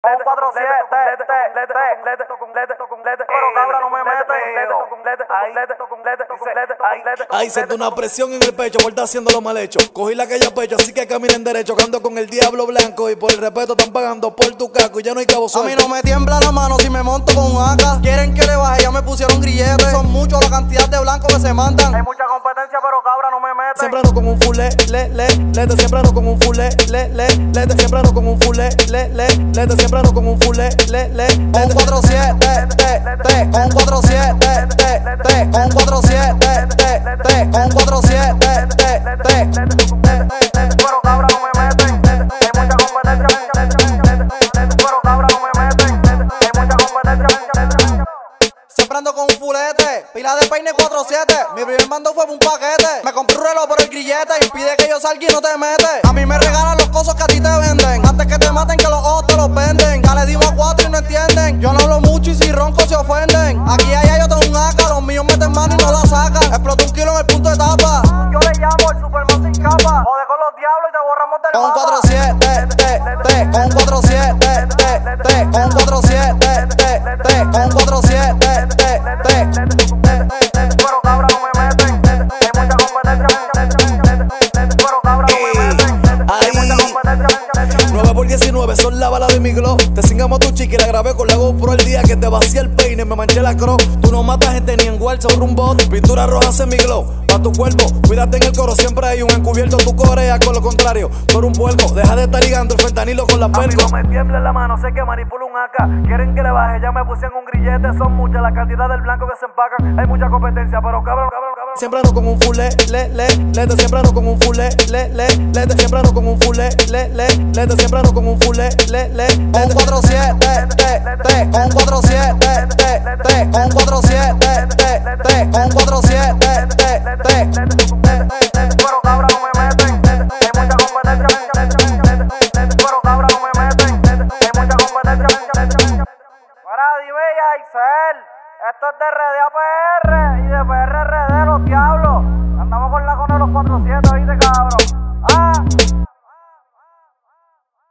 Un 4-7, pero cabra no me mete. Ay, siento una presión en el pecho por estar haciendo lo mal hecho. Cogí la calle a pecho, así que caminen derecho. Ando con el diablo blanco y por el respeto están pagando por tu caco y ya no hay cabo suelto. A mí no me tiembla la mano si me monto con un AK. Quieren que le baje, ya me pusieron grilletes. Son muchos la cantidad de blancos que se mandan. Hay mucha competencia, pero cabra no me mete. Siempre ando con un full lete, siempre ando con un full lete, siempre ando con un full lete, siempre ando con un full lete. Un 4-7, un 4-7, un 4-7, un 4-7, pero cabra no me meten. Hay mucha competencia, pero cabra no me meten. Hay mucha competencia. Siempre ando con un fulete, pila de peine 4-7. Mi primer mando fue un paquete. Me compré un reloj por el grillete, impide que yo salga y no te metes. A mí me regalan los cosas que a ti te venden. Antes que te maten que los ojos te los venden. Ya le dimos a 4 y no entienden. Yo no hablo mucho y si ronco se ofenden. Aquí allá yo tengo un AK, los míos meten mano y no la sacan. Explotó un kilo en el punto de tapa. Yo le llamo el Superman sin capa. Jode con los diablos y te borramos del mapa. Un 4-7, un 4-7, un 4-7, un 4-7. Pero cabra no me meten. Hay mucha competencia. Pero cabra no me meten. Hay mucha competencia. 9x19 son la bala de mi glow. Te cingamos a tu chica y la grabé con la GoPro el día que te vacía el peine. Me manché la croc. Tú no matas gente ni en Walsa o Rumbo. Pintura roja semiglow. Pa' tu cuerpo, cuídate en el coro. Siempre hay un encubierto. Tu corea con lo contrario. Por un puerco, deja de estar ligando el fentanilo con la perco. A mí no me tiembla la mano, sé que manipulo un AK. Quieren que le baje, ya me pusieron un grillete. Son muchas la cantidad del blanco que se empacan. Hay mucha competencia, pero cabrón. Siempre ando con un full lete, siempre ando con un full lete, siempre ando con un full lete, siempre ando con un full lete. Un 4-7, un 4-7, un 4-7, un 4-7, pero cabra no me meten. Hay mucha competencia, pero cabra no me meten. Hay mucha competencia. Mira, dime Yaisel, esto es de RD a PR y de PR a RD los diablos. Andamos con la con los 4-7.